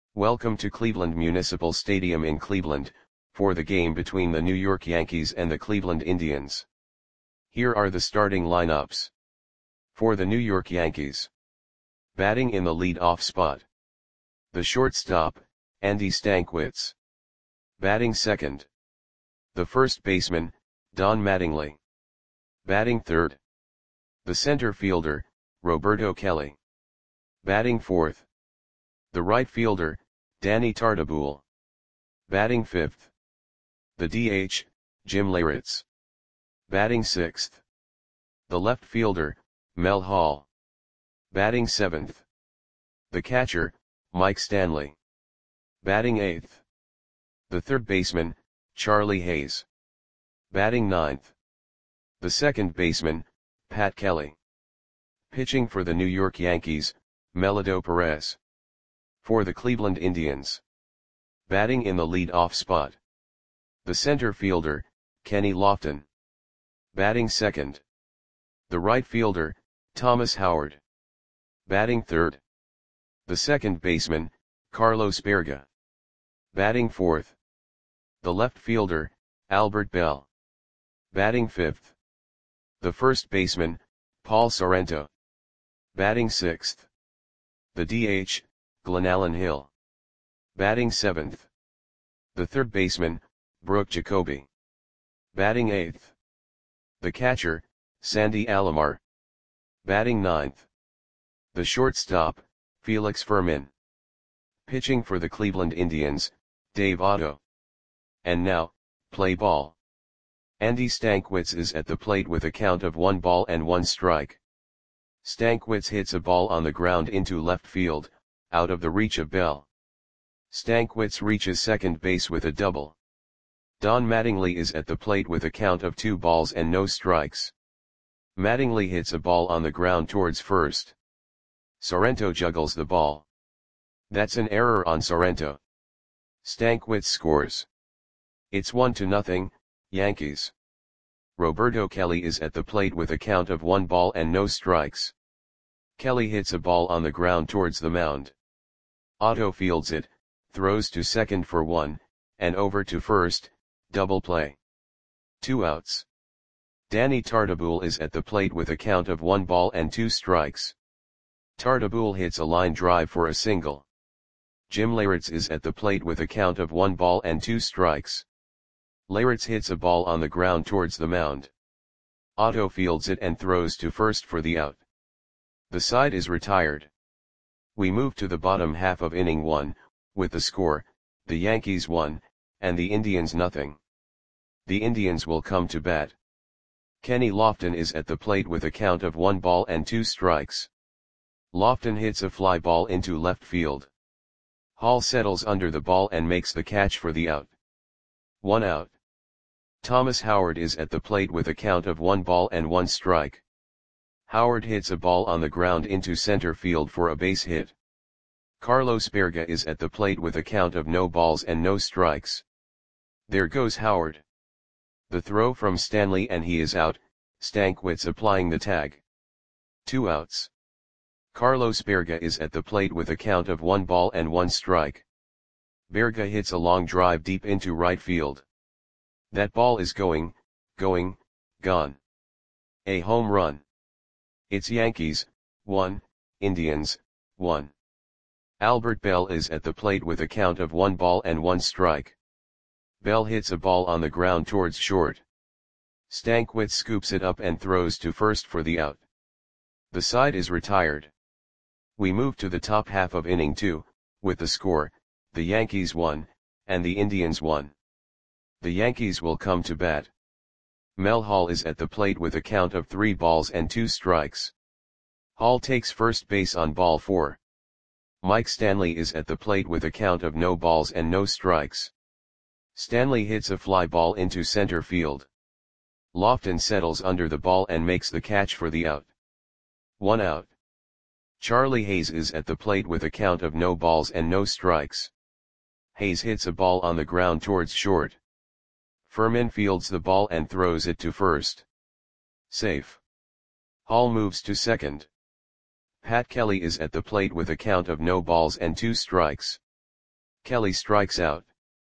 Welcome to Cleveland Municipal Stadium in Cleveland, for the game between the New York Yankees and the Cleveland Indians. Here are the starting lineups. For the New York Yankees. Batting in the lead-off spot. The shortstop, Andy Stankiewicz. Batting second. The first baseman, Don Mattingly. Batting third. The center fielder, Roberto Kelly. Batting fourth. The right fielder, Danny Tartabull. Batting fifth. The DH, Jim Leyritz. Batting sixth. The left fielder, Mel Hall. Batting seventh. The catcher, Mike Stanley. Batting eighth. The third baseman, Charlie Hayes. Batting ninth. The second baseman, Pat Kelly. Pitching for the New York Yankees, Melido Perez. For the Cleveland Indians. Batting in the lead-off spot. The center fielder, Kenny Lofton. Batting second. The right fielder, Thomas Howard. Batting third. The second baseman, Carlos Baerga. Batting fourth. The left fielder, Albert Belle. Batting fifth. The first baseman, Paul Sorrento. Batting sixth. The DH, Glenallen Hill. Batting seventh. The third baseman, Brooke Jacoby. Batting eighth. The catcher, Sandy Alomar. Batting ninth. The shortstop, Felix Fermin. Pitching for the Cleveland Indians, Dave Otto. And now, play ball. Andy Stankiewicz is at the plate with a count of 1 ball and 1 strike. Stankiewicz hits a ball on the ground into left field, out of the reach of Bell. Stankiewicz reaches second base with a double. Don Mattingly is at the plate with a count of 2 balls and no strikes. Mattingly hits a ball on the ground towards first. Sorrento juggles the ball. That's an error on Sorrento. Stankiewicz scores. It's 1-0, Yankees. Roberto Kelly is at the plate with a count of 1 ball and no strikes. Kelly hits a ball on the ground towards the mound. Otto fields it, throws to second for 1, and over to first, double play. 2 outs. Danny Tartabull is at the plate with a count of 1 ball and 2 strikes. Tartabull hits a line drive for a single. Jim Leyritz is at the plate with a count of 1 ball and 2 strikes. Leyritz hits a ball on the ground towards the mound. Otto fields it and throws to first for the out. The side is retired. We move to the bottom half of inning 1, with the score, the Yankees 1, and the Indians nothing. The Indians will come to bat. Kenny Lofton is at the plate with a count of 1 ball and 2 strikes. Lofton hits a fly ball into left field. Hall settles under the ball and makes the catch for the out. 1 out. Thomas Howard is at the plate with a count of 1 ball and 1 strike. Howard hits a ball on the ground into center field for a base hit. Carlos Baerga is at the plate with a count of no balls and no strikes. There goes Howard. The throw from Stanley and he is out, Stankiewicz applying the tag. 2 outs. Carlos Baerga is at the plate with a count of 1 ball and 1 strike. Baerga hits a long drive deep into right field. That ball is going, gone. A home run. It's Yankees, 1, Indians, 1. Albert Belle is at the plate with a count of 1 ball and 1 strike. Belle hits a ball on the ground towards short. Stankiewicz scoops it up and throws to first for the out. The side is retired. We move to the top half of inning 2, with the score, the Yankees 1, and the Indians 1. The Yankees will come to bat. Mel Hall is at the plate with a count of 3 balls and 2 strikes. Hall takes first base on ball 4. Mike Stanley is at the plate with a count of no balls and no strikes. Stanley hits a fly ball into center field. Lofton settles under the ball and makes the catch for the out. 1 out. Charlie Hayes is at the plate with a count of no balls and no strikes. Hayes hits a ball on the ground towards short. Fermin fields the ball and throws it to first. Safe. Hall moves to second. Pat Kelly is at the plate with a count of no balls and 2 strikes. Kelly strikes out.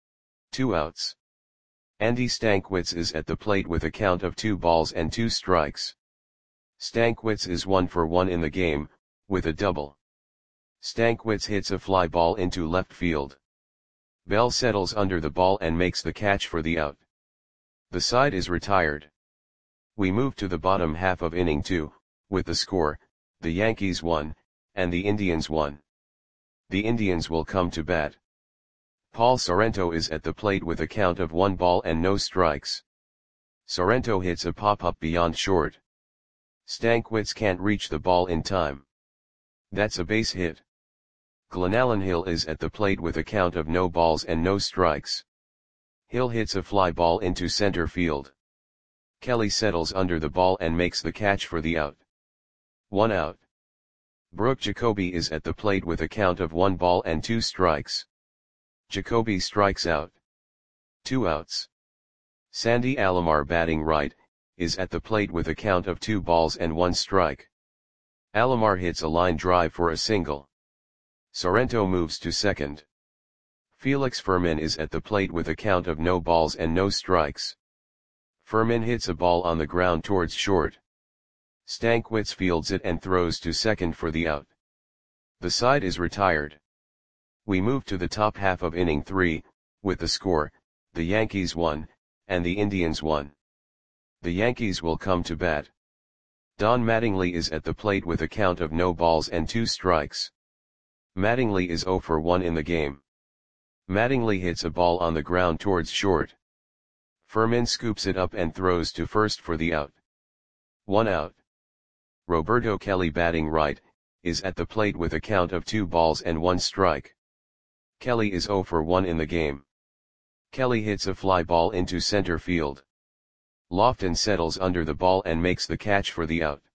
2 outs. Andy Stankiewicz is at the plate with a count of 2 balls and 2 strikes. Stankiewicz is 1 for 1 in the game, with a double. Stankiewicz hits a fly ball into left field. Bell settles under the ball and makes the catch for the out. The side is retired. We move to the bottom half of inning 2, with the score, the Yankees 1, and the Indians 1. The Indians will come to bat. Paul Sorrento is at the plate with a count of 1 ball and no strikes. Sorrento hits a pop-up beyond short. Stankiewicz can't reach the ball in time. That's a base hit. Glenallen Hill is at the plate with a count of no balls and no strikes. Hill hits a fly ball into center field. Kelly settles under the ball and makes the catch for the out. 1 out. Brooke Jacoby is at the plate with a count of 1 ball and 2 strikes. Jacoby strikes out. 2 outs. Sandy Alomar, batting right, is at the plate with a count of 2 balls and 1 strike. Alomar hits a line drive for a single. Sorrento moves to second. Felix Fermin is at the plate with a count of no balls and no strikes. Fermin hits a ball on the ground towards short. Stankiewicz fields it and throws to second for the out. The side is retired. We move to the top half of inning 3, with the score, the Yankees 1, and the Indians 1. The Yankees will come to bat. Don Mattingly is at the plate with a count of no balls and 2 strikes. Mattingly is 0 for 1 in the game. Mattingly hits a ball on the ground towards short. Fermin scoops it up and throws to first for the out. 1 out. Roberto Kelly, batting right, is at the plate with a count of 2 balls and 1 strike. Kelly is 0 for 1 in the game. Kelly hits a fly ball into center field. Lofton settles under the ball and makes the catch for the out.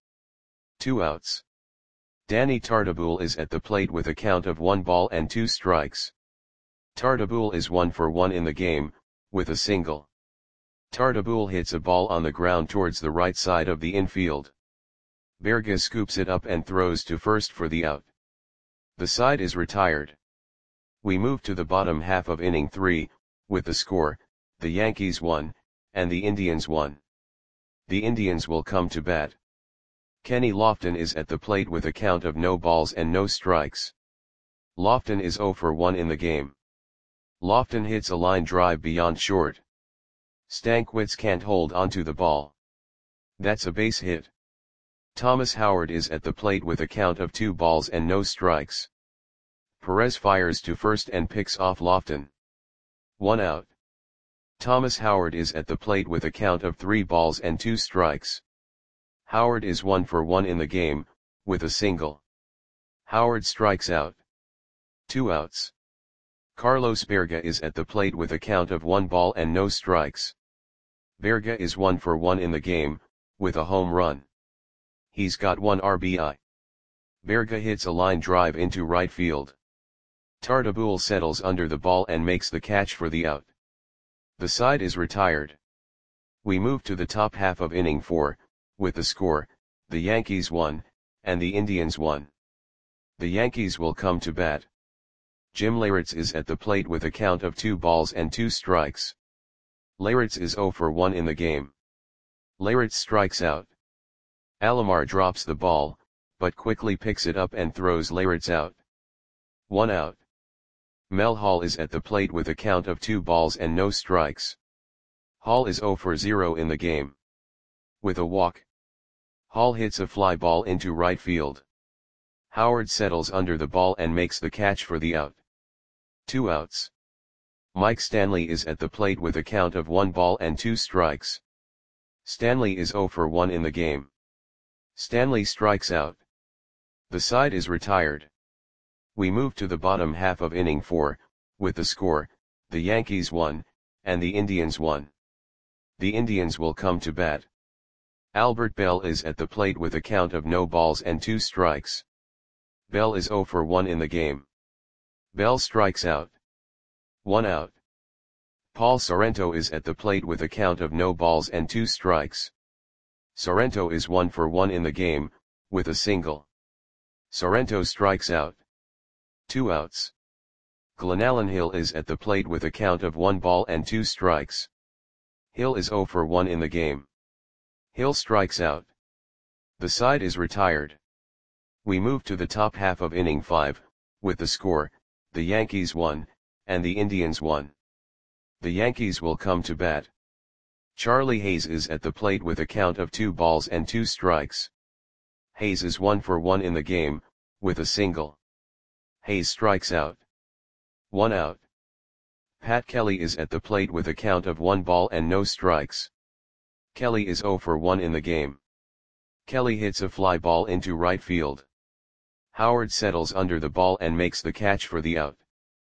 2 outs. Danny Tartabull is at the plate with a count of 1 ball and 2 strikes. Tartabull is 1 for 1 in the game, with a single. Tartabull hits a ball on the ground towards the right side of the infield. Berga scoops it up and throws to first for the out. The side is retired. We move to the bottom half of inning 3, with the score, the Yankees 1, and the Indians 1. The Indians will come to bat. Kenny Lofton is at the plate with a count of no balls and no strikes. Lofton is 0 for 1 in the game. Lofton hits a line drive beyond short. Stankiewicz can't hold onto the ball. That's a base hit. Thomas Howard is at the plate with a count of 2 balls and no strikes. Perez fires to first and picks off Lofton. 1 out. Thomas Howard is at the plate with a count of 3 balls and 2 strikes. Howard is 1 for 1 in the game, with a single. Howard strikes out. 2 outs. Carlos Berga is at the plate with a count of 1 ball and no strikes. Berga is 1 for 1 in the game, with a home run. He's got 1 RBI. Berga hits a line drive into right field. Tartabull settles under the ball and makes the catch for the out. The side is retired. We move to the top half of inning 4, with the score, the Yankees 1, and the Indians 1. The Yankees will come to bat. Jim Leyritz is at the plate with a count of 2 balls and 2 strikes. Leyritz is 0 for 1 in the game. Leyritz strikes out. Alomar drops the ball, but quickly picks it up and throws Leyritz out. 1 out. Mel Hall is at the plate with a count of 2 balls and no strikes. Hall is 0 for 0 in the game. With a walk. Hall hits a fly ball into right field. Howard settles under the ball and makes the catch for the out. 2 outs. Mike Stanley is at the plate with a count of 1 ball and 2 strikes. Stanley is 0 for 1 in the game. Stanley strikes out. The side is retired. We move to the bottom half of inning 4, with the score, the Yankees 1, and the Indians 1. The Indians will come to bat. Albert Bell is at the plate with a count of no balls and 2 strikes. Bell is 0 for 1 in the game. Bell strikes out. 1 out. Paul Sorrento is at the plate with a count of no balls and 2 strikes. Sorrento is 1 for 1 in the game, with a single. Sorrento strikes out. 2 outs. Glenallen Hill is at the plate with a count of 1 ball and 2 strikes. Hill is 0 for 1 in the game. Hill strikes out. The side is retired. We move to the top half of inning 5, with the score, the Yankees 1, and the Indians 1. The Yankees will come to bat. Charlie Hayes is at the plate with a count of 2 balls and 2 strikes. Hayes is 1 for 1 in the game, with a single. Hayes strikes out. 1 out. Pat Kelly is at the plate with a count of 1 ball and no strikes. Kelly is 0 for 1 in the game. Kelly hits a fly ball into right field. Howard settles under the ball and makes the catch for the out.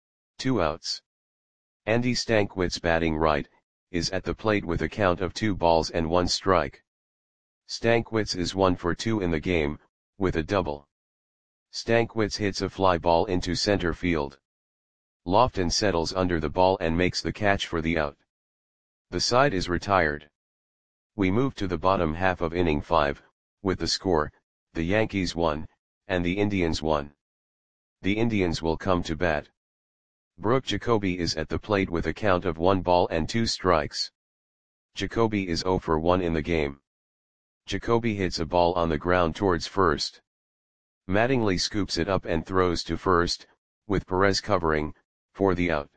2 outs. Andy Stankwitz, batting right, is at the plate with a count of 2 balls and 1 strike. Stankwitz is 1 for 2 in the game, with a double. Stankwitz hits a fly ball into center field. Lofton settles under the ball and makes the catch for the out. The side is retired. We move to the bottom half of inning 5, with the score, the Yankees 1, and the Indians 1. The Indians will come to bat. Brooke Jacoby is at the plate with a count of 1 ball and 2 strikes. Jacoby is 0 for 1 in the game. Jacoby hits a ball on the ground towards first. Mattingly scoops it up and throws to first, with Perez covering, for the out.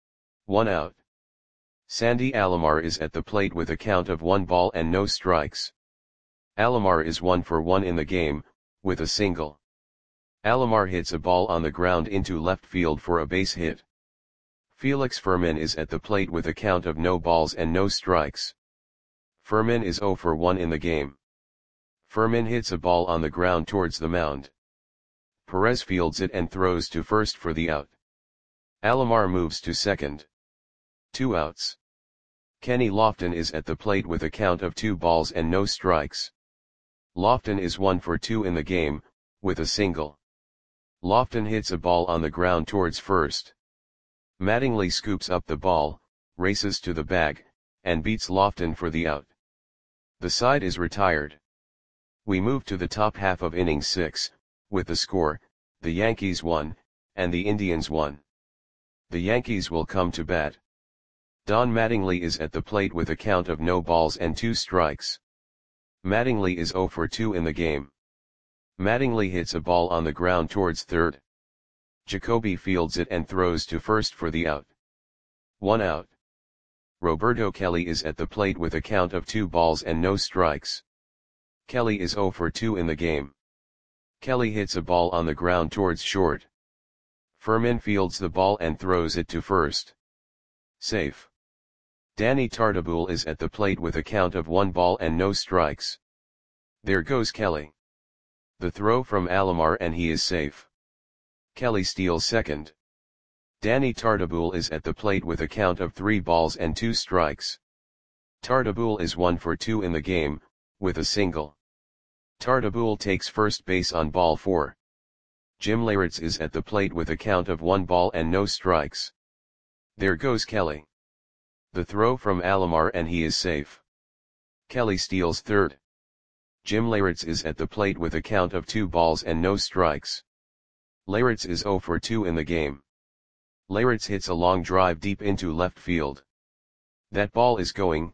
1 out. Sandy Alomar is at the plate with a count of 1 ball and no strikes. Alomar is 1 for 1 in the game, with a single. Alomar hits a ball on the ground into left field for a base hit. Felix Fermin is at the plate with a count of no balls and no strikes. Fermin is 0 for 1 in the game. Fermin hits a ball on the ground towards the mound. Perez fields it and throws to first for the out. Alomar moves to second. 2 outs. Kenny Lofton is at the plate with a count of 2 balls and no strikes. Lofton is 1 for 2 in the game, with a single. Lofton hits a ball on the ground towards first. Mattingly scoops up the ball, races to the bag, and beats Lofton for the out. The side is retired. We move to the top half of inning 6, with the score, the Yankees 1, and the Indians 1. The Yankees will come to bat. Don Mattingly is at the plate with a count of no balls and 2 strikes. Mattingly is 0 for 2 in the game. Mattingly hits a ball on the ground towards third. Jacoby fields it and throws to first for the out. 1 out. Roberto Kelly is at the plate with a count of 2 balls and no strikes. Kelly is 0 for 2 in the game. Kelly hits a ball on the ground towards short. Fermin fields the ball and throws it to first. Safe. Danny Tartabull is at the plate with a count of 1 ball and no strikes. There goes Kelly. The throw from Alomar and he is safe. Kelly steals second. Danny Tartabull is at the plate with a count of 3 balls and 2 strikes. Tartabull is 1 for 2 in the game, with a single. Tartabull takes first base on ball 4. Jim Leyritz is at the plate with a count of 1 ball and no strikes. There goes Kelly. The throw from Alomar and he is safe. Kelly steals third. Jim Leyritz is at the plate with a count of 2 balls and no strikes. Leyritz is 0 for 2 in the game. Leyritz hits a long drive deep into left field. That ball is gone.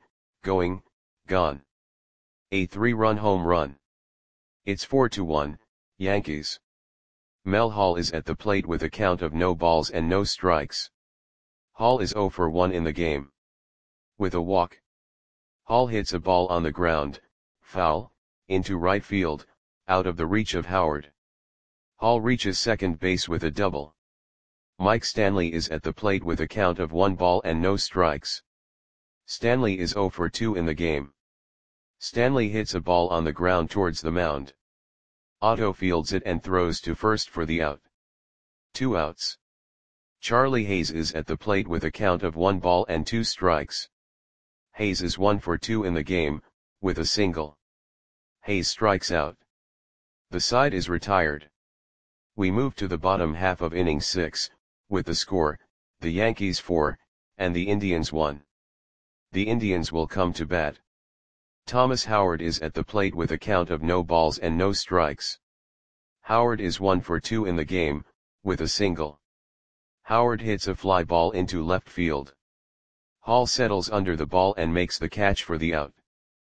A 3-run home run. It's 4-1, Yankees. Mel Hall is at the plate with a count of no balls and no strikes. Hall is 0 for 1 in the game. With a walk. Hall hits a ball on the ground, foul, into right field, out of the reach of Howard. Hall reaches second base with a double. Mike Stanley is at the plate with a count of 1 ball and no strikes. Stanley is 0 for 2 in the game. Stanley hits a ball on the ground towards the mound. Otto fields it and throws to first for the out. 2 outs. Charlie Hayes is at the plate with a count of 1 ball and 2 strikes. Hayes is 1 for 2 in the game, with a single. Hayes strikes out. The side is retired. We move to the bottom half of inning 6, with the score, the Yankees 4, and the Indians 1. The Indians will come to bat. Thomas Howard is at the plate with a count of no balls and no strikes. Howard is 1 for 2 in the game, with a single. Howard hits a fly ball into left field. Hall settles under the ball and makes the catch for the out.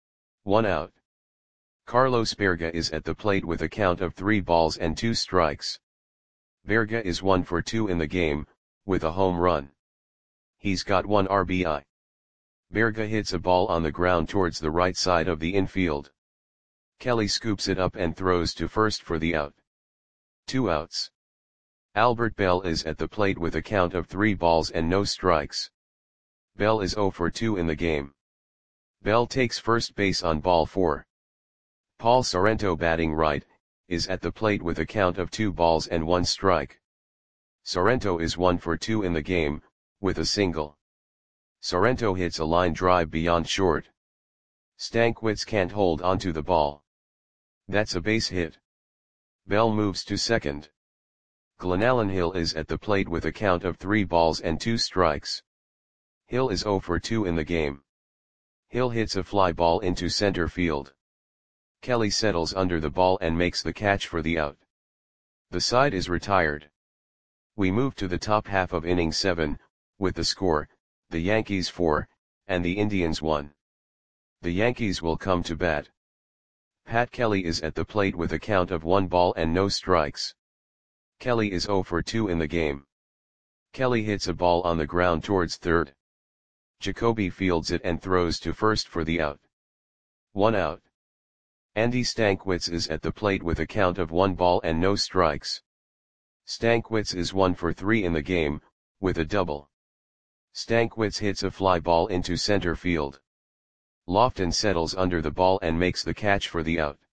1 out. Carlos Berga is at the plate with a count of 3 balls and 2 strikes. Berga is 1 for 2 in the game, with a home run. He's got 1 RBI. Berga hits a ball on the ground towards the right side of the infield. Kelly scoops it up and throws to first for the out. 2 outs. Albert Bell is at the plate with a count of 3 balls and no strikes. Bell is 0 for 2 in the game. Bell takes first base on ball 4. Paul Sorrento, batting right, is at the plate with a count of 2 balls and 1 strike. Sorrento is 1 for 2 in the game, with a single. Sorrento hits a line drive beyond short. Stankiewicz can't hold onto the ball. That's a base hit. Bell moves to second. Glenallen Hill is at the plate with a count of 3 balls and 2 strikes. Hill is 0 for 2 in the game. Hill hits a fly ball into center field. Kelly settles under the ball and makes the catch for the out. The side is retired. We move to the top half of inning 7, with the score, the Yankees 4, and the Indians 1. The Yankees will come to bat. Pat Kelly is at the plate with a count of 1 ball and no strikes. Kelly is 0 for 2 in the game. Kelly hits a ball on the ground towards third. Jacoby fields it and throws to first for the out. 1 out. Andy Stankiewicz is at the plate with a count of 1 ball and no strikes. Stankiewicz is 1 for 3 in the game, with a double. Stankiewicz hits a fly ball into center field. Lofton settles under the ball and makes the catch for the out.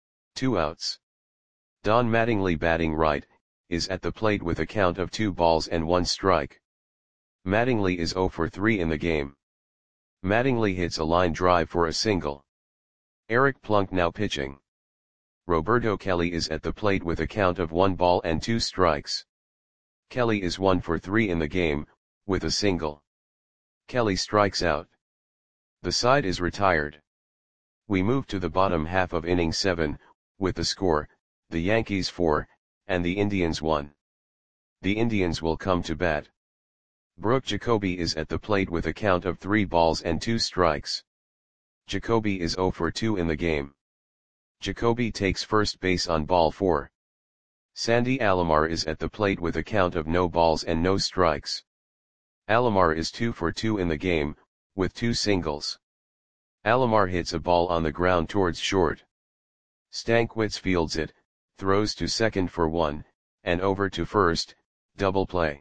2 outs. Don Mattingly, batting right, is at the plate with a count of 2 balls and 1 strike. Mattingly is 0 for 3 in the game. Mattingly hits a line drive for a single. Eric Plunk now pitching. Roberto Kelly is at the plate with a count of 1 ball and 2 strikes. Kelly is 1 for 3 in the game, with a single. Kelly strikes out. The side is retired. We move to the bottom half of inning 7, with the score, the Yankees 4, and the Indians 1. The Indians will come to bat. Brooke Jacoby is at the plate with a count of 3 balls and 2 strikes. Jacoby is 0 for 2 in the game. Jacoby takes first base on ball 4. Sandy Alomar is at the plate with a count of no balls and no strikes. Alomar is 2 for 2 in the game, with 2 singles. Alomar hits a ball on the ground towards short. Stankiewicz fields it, throws to second for 1, and over to first, double play.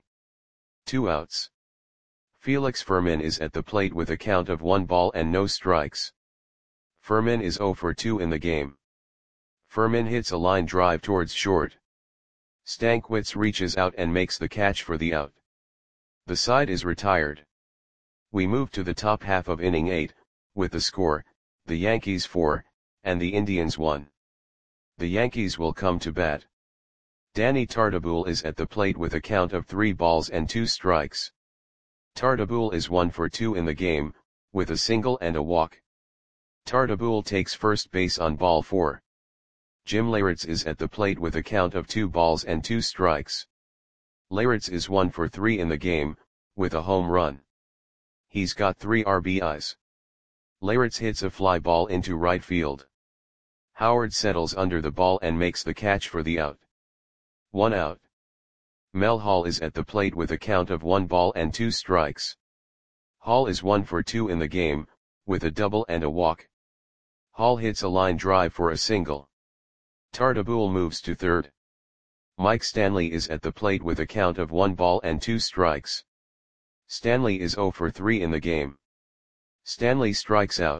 2 outs. Felix Fermin is at the plate with a count of 1 ball and no strikes. Fermin is 0 for 2 in the game. Fermin hits a line drive towards short. Stankiewicz reaches out and makes the catch for the out. The side is retired. We move to the top half of inning 8, with the score, the Yankees 4, and the Indians 1. The Yankees will come to bat. Danny Tartabull is at the plate with a count of 3 balls and 2 strikes. Tartabull is 1 for 2 in the game, with a single and a walk. Tartabull takes first base on ball 4. Jim Leyritz is at the plate with a count of 2 balls and 2 strikes. Leyritz is 1 for 3 in the game, with a home run. He's got 3 RBIs. Leyritz hits a fly ball into right field. Howard settles under the ball and makes the catch for the out. 1 out. Mel Hall is at the plate with a count of 1 ball and 2 strikes. Hall is 1 for 2 in the game, with a double and a walk. Hall hits a line drive for a single. Tartabull moves to third. Mike Stanley is at the plate with a count of 1 ball and 2 strikes. Stanley is 0 for 3 in the game. Stanley strikes out.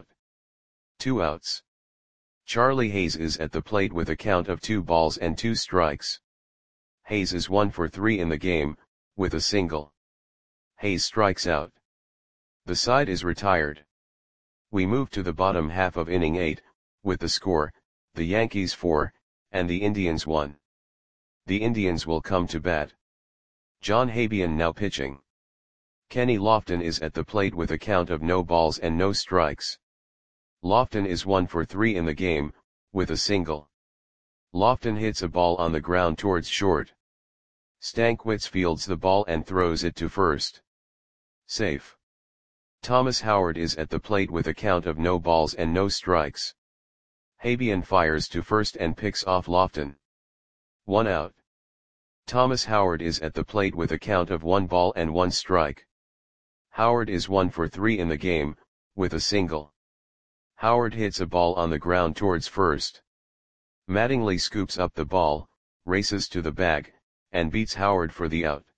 2 outs. Charlie Hayes is at the plate with a count of 2 balls and 2 strikes. Hayes is 1 for 3 in the game, with a single. Hayes strikes out. The side is retired. We move to the bottom half of inning 8, with the score, the Yankees 4, and the Indians 1. The Indians will come to bat. John Habian now pitching. Kenny Lofton is at the plate with a count of no balls and no strikes. Lofton is 1 for 3 in the game, with a single. Lofton hits a ball on the ground towards short. Stankwitz fields the ball and throws it to first. Safe. Thomas Howard is at the plate with a count of no balls and no strikes. Habian fires to first and picks off Lofton. 1 out. Thomas Howard is at the plate with a count of 1 ball and 1 strike. Howard is 1 for 3 in the game, with a single. Howard hits a ball on the ground towards first. Mattingly scoops up the ball, races to the bag, and beats Howard for the out.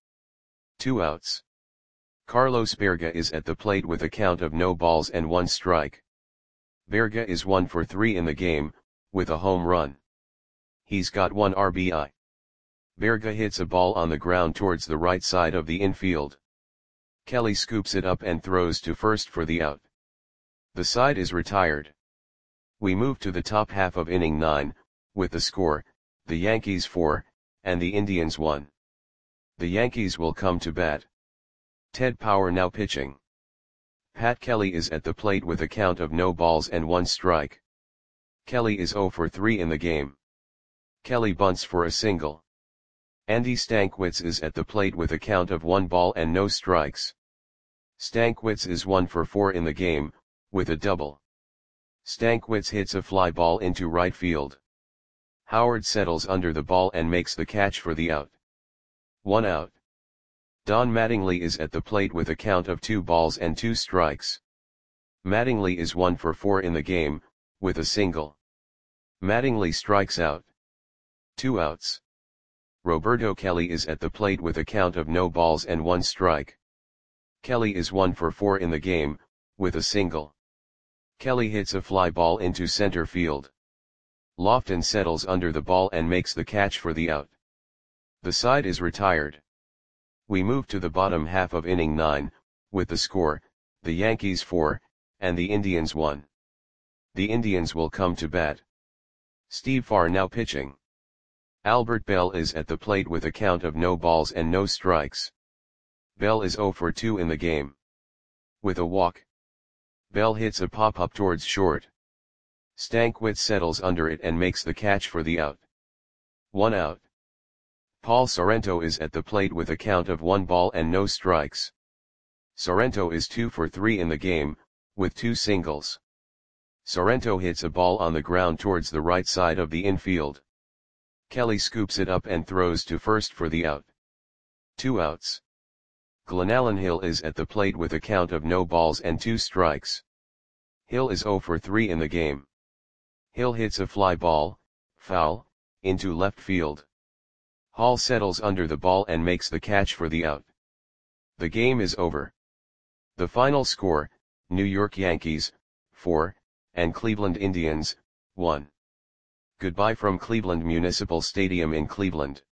2 outs. Carlos Berga is at the plate with a count of no balls and 1 strike. Berga is 1 for 3 in the game, with a home run. He's got 1 RBI. Berga hits a ball on the ground towards the right side of the infield. Kelly scoops it up and throws to first for the out. The side is retired. We move to the top half of inning 9, with the score, the Yankees 4, and the Indians 1. The Yankees will come to bat. Ted Power now pitching. Pat Kelly is at the plate with a count of no balls and 1 strike. Kelly is 0 for 3 in the game. Kelly bunts for a single. Andy Stankwitz is at the plate with a count of 1 ball and no strikes. Stankwitz is 1 for 4 in the game, with a double. Stankwitz hits a fly ball into right field. Howard settles under the ball and makes the catch for the out. 1 out. Don Mattingly is at the plate with a count of 2 balls and 2 strikes. Mattingly is 1 for 4 in the game, with a single. Mattingly strikes out. 2 outs. Roberto Kelly is at the plate with a count of no balls and 1 strike. Kelly is 1 for 4 in the game, with a single. Kelly hits a fly ball into center field. Lofton settles under the ball and makes the catch for the out. The side is retired. We move to the bottom half of inning 9, with the score, the Yankees 4, and the Indians 1. The Indians will come to bat. Steve Farr now pitching. Albert Bell is at the plate with a count of no balls and no strikes. Bell is 0 for 2 in the game. With a walk. Bell hits a pop-up towards short. Stankwitz settles under it and makes the catch for the out. 1 out. Paul Sorrento is at the plate with a count of 1 ball and no strikes. Sorrento is 2 for 3 in the game, with 2 singles. Sorrento hits a ball on the ground towards the right side of the infield. Kelly scoops it up and throws to first for the out. 2 outs. Glenallen Hill is at the plate with a count of no balls and 2 strikes. Hill is 0 for 3 in the game. Hill hits a fly ball, foul, into left field. Hall settles under the ball and makes the catch for the out. The game is over. The final score, New York Yankees, 4, and Cleveland Indians, 1. Goodbye from Cleveland Municipal Stadium in Cleveland.